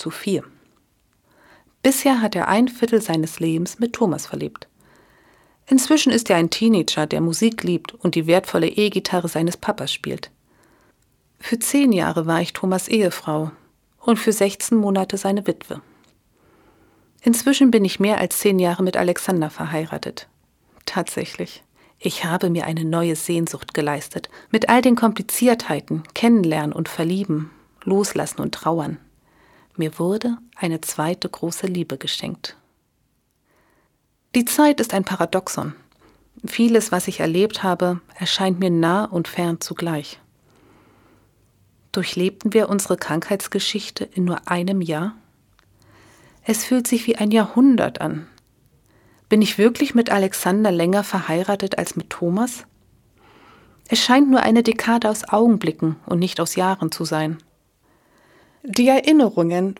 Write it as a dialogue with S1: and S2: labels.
S1: 4. Bisher hat er 1/4 seines Lebens mit Thomas verlebt. Inzwischen ist er ein Teenager, der Musik liebt und die wertvolle E-Gitarre seines Papas spielt. Für 10 Jahre war ich Thomas' Ehefrau und für 16 Monate seine Witwe. Inzwischen bin ich mehr als 10 Jahre mit Alexander verheiratet. Tatsächlich, ich habe mir eine neue Sehnsucht geleistet, mit all den Kompliziertheiten, Kennenlernen und Verlieben, Loslassen und Trauern. Mir wurde eine zweite große Liebe geschenkt. Die Zeit ist ein Paradoxon. Vieles, was ich erlebt habe, erscheint mir nah und fern zugleich. Durchlebten wir unsere Krankheitsgeschichte in nur einem Jahr? Es fühlt sich wie ein Jahrhundert an. Bin ich wirklich mit Alexander länger verheiratet als mit Thomas? Es scheint nur eine Dekade aus Augenblicken und nicht aus Jahren zu sein. Die Erinnerungen